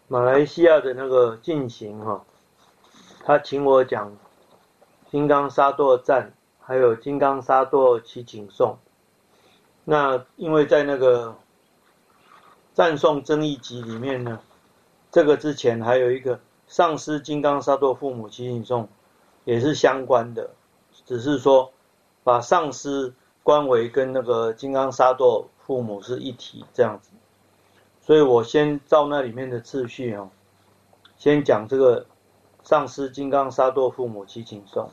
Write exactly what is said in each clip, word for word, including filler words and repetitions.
马来西亚的那个进行哈、哦，他请我讲金刚沙埵赞，还有金刚沙埵祈请颂。那因为在那个赞颂争议集里面呢，这个之前还有一个上师金刚沙埵父母祈请颂，也是相关的，只是说把上师观为跟那个金刚沙埵父母是一体这样子。所以我先照那里面的次序哦，先讲这个上师金刚沙埵父母祈请颂。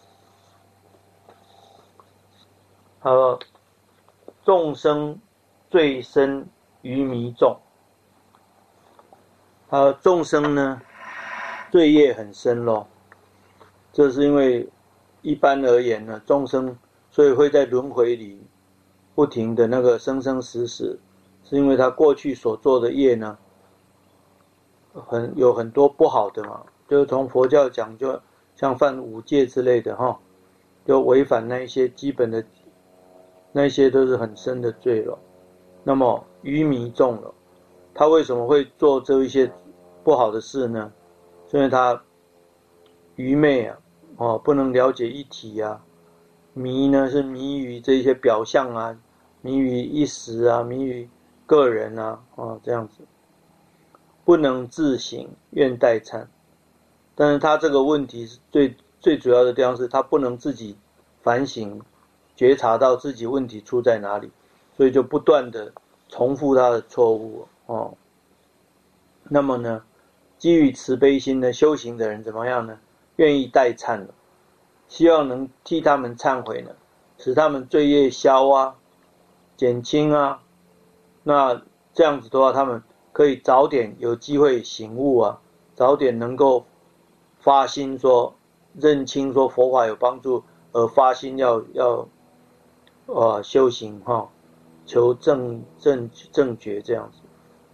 呃，众生罪深愚迷重。呃，众生呢，罪业很深咯。这是因为一般而言呢，众生所以会在轮回里不停的那个生生死死，是因为他过去所做的业呢，很有很多不好的嘛，就是从佛教讲，就像犯五戒之类的哈，就违反那一些基本的，那些都是很深的罪了。那么愚迷重了，他为什么会做这一些不好的事呢？是因为他愚昧啊，哦，不能了解一体啊。迷呢是迷于这些表象啊，迷于一时啊，迷于个人啊，哦，这样子。不能自省，愿代忏。但是他这个问题是最最主要的地方是他不能自己反省，觉察到自己问题出在哪里，所以就不断的重复他的错误哦。那么呢，基于慈悲心的修行的人怎么样呢？愿意代忏了，希望能替他们忏悔呢，使他们罪业消啊，减轻啊。那这样子的话，他们可以早点有机会醒悟啊，早点能够发心说认清说佛法有帮助，而发心要要呃修行哈、哦，求正正正觉这样子。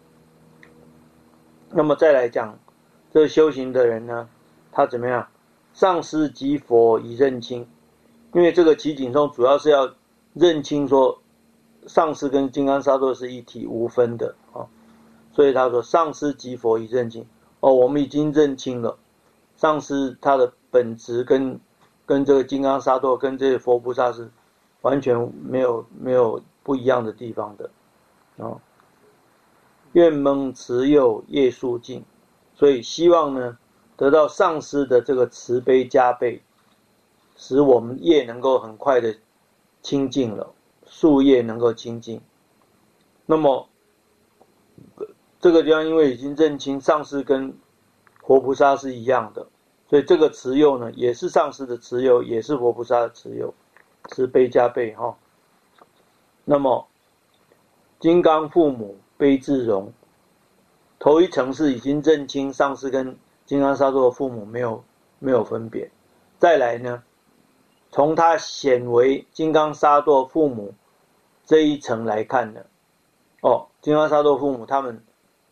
那么再来讲，这个修行的人呢，他怎么样？上师即佛以认清，因为这个祈请颂主要是要认清说上师跟金刚沙埵是一体无分的啊、哦，所以他说上师即佛以认清。哦，我们已经认清了上师他的本质跟跟这个金刚沙埵跟这些佛菩萨是完全没有没有不一样的地方的啊、哦。愿蒙慈佑业速尽，所以希望呢得到上师的这个慈悲加倍，使我们业能够很快的清净了，树业能够清净。那么这个地方因为已经认清上师跟佛菩萨是一样的，所以这个慈佑呢也是上师的慈佑，也是佛菩萨的慈佑，慈悲加倍哈、哦。那么金刚父母悲智容，头一层是已经认清上师跟金刚沙埵的父母没有没有分别。再来呢，从他显为金刚沙埵父母这一层来看呢，哦，金刚沙埵父母他们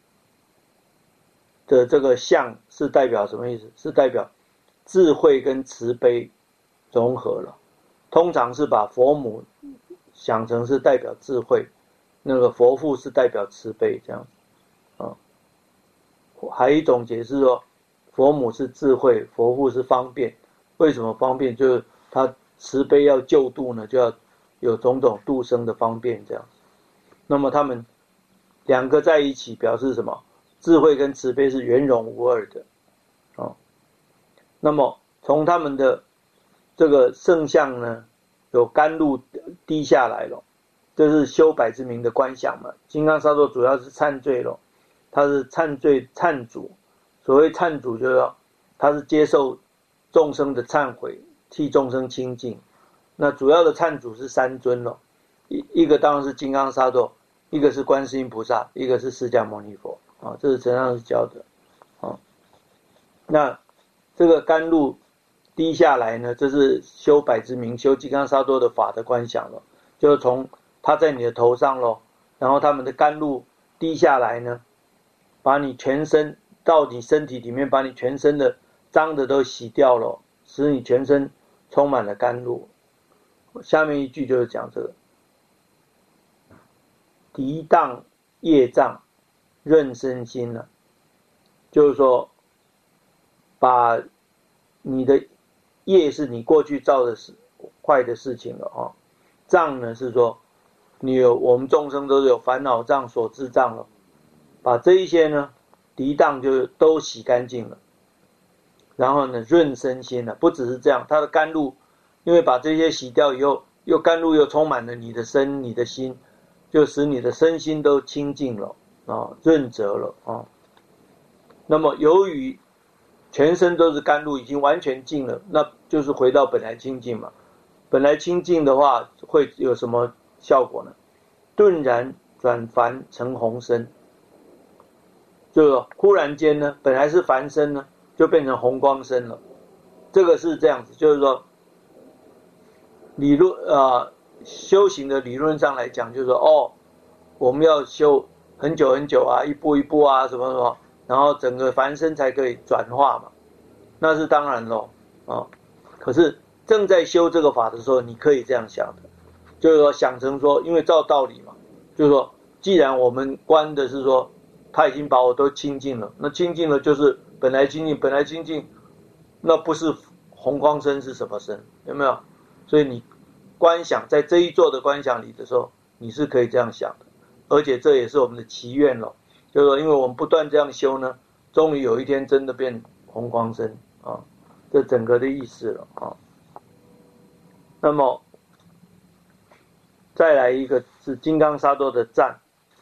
的这个相是代表什么意思？是代表智慧跟慈悲融合了。通常是把佛母想成是代表智慧，那个佛父是代表慈悲这样子啊。还有一种解释说，佛母是智慧，佛父是方便。为什么方便？就是他慈悲要救度呢，就要有种种度生的方便这样。那么他们两个在一起表示什么？智慧跟慈悲是圆融无二的哦。那么从他们的这个圣相呢，有甘露滴下来了，这是修百之名的观想嘛。金刚沙埵主要是忏罪了，他是忏罪忏主。所谓忏主，就是说他是接受众生的忏悔，替众生清净。那主要的忏主是三尊了，一一个当然是金刚沙埵，一个是观世音菩萨，一个是释迦牟尼佛啊，这是陈上师教的啊。那这个甘露滴下来呢，这是修百之名、修金刚沙埵的法的观想了，就是从他在你的头上咯，然后他们的甘露滴下来呢，把你全身到你身体里面，把你全身的脏的都洗掉了，使你全身充满了甘露。下面一句就是讲这个涤荡业障，润身心了、啊， 就是说，把你的业是你过去造的事坏的事情了啊，障呢是说，你有我们众生都是有烦恼障所致障了，把这一些呢涤荡就都洗干净了，然后呢润身心了，不只是这样，它的甘露，因为把这些洗掉以后，又甘露又充满了你的身、你的心，就使你的身心都清净了啊，润泽了啊。那么由于全身都是甘露，已经完全净了，那就是回到本来清净嘛。本来清净的话，会有什么效果呢？顿然转凡成红身，就忽然间呢，本来是凡身呢，就变成红光身了。这个是这样子，就是说，理论呃修行的理论上来讲，就是说，哦，我们要修很久很久啊，一步一步啊，什么什么。然后整个凡身才可以转化嘛，那是当然咯啊。可是正在修这个法的时候，你可以这样想的，就是说想成说，因为照道理嘛，就是说，既然我们观的是说，他已经把我都清净了，那清净了就是本来清净，本来清净，那不是红光身是什么身？有没有？所以你观想在这一座的观想里的时候，你是可以这样想的，而且这也是我们的祈愿咯。就是说，因为我们不断这样修呢，终于有一天真的变红光身啊，这整个的意思了啊。那么再来一个是金刚萨埵的赞，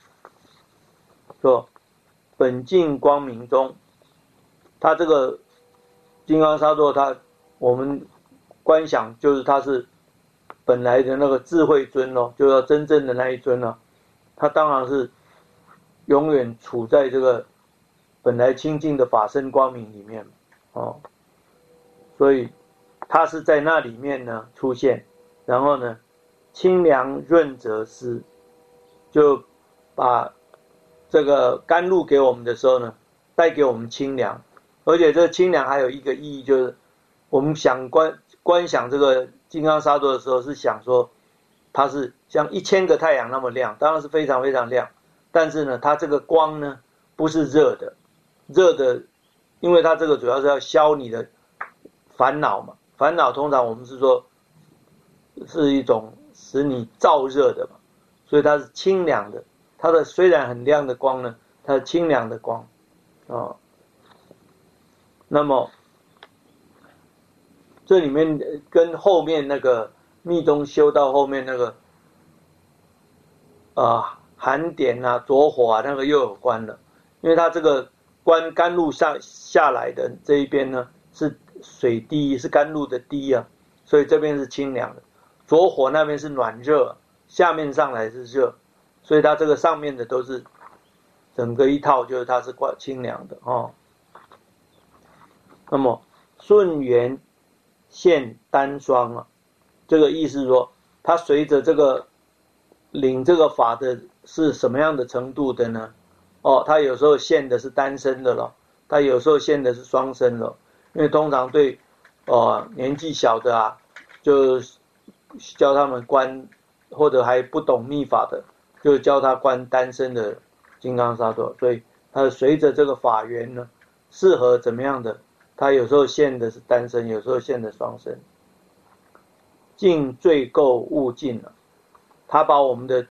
说本净光明中，它这个金刚萨埵，它我们观想就是它是本来的那个智慧尊咯，就是要真正的那一尊了，它当然是永远处在这个本来清净的法身光明里面哦，所以它是在那里面呢出现，然后呢清凉润泽施，就把这个甘露给我们的时候呢，带给我们清凉，而且这清凉还有一个意义，就是我们想观观想这个金刚萨埵的时候，是想说它是像一千个太阳那么亮，当然是非常非常亮。但是呢，它这个光呢不是热的，热的，因为它这个主要是要消你的烦恼嘛。烦恼通常我们是说是一种使你燥热的嘛，所以它是清凉的。它的虽然很亮的光呢，它是清凉的光啊、哦。那么这里面跟后面那个密宗修到后面那个啊。呃寒点啊、着火啊，那个又有关了，因为它这个关甘露上下来的这一边呢是水滴，是甘露的滴啊，所以这边是清凉的。着火那边是暖热，下面上来是热，所以它这个上面的都是整个一套，就是它是清凉的哦。那么顺缘现单双啊，这个意思是说，它随着这个领这个法的是什么样的程度的呢？哦，他有时候现的是单身的了，他有时候现的是双身了，因为通常对呃年纪小的啊，就教他们观，或者还不懂密法的，就教他观单身的金刚萨埵，所以他随着这个法缘呢，适合怎么样的，他有时候现的是单身，有时候现的双身。尽罪垢悟尽了，他把我们的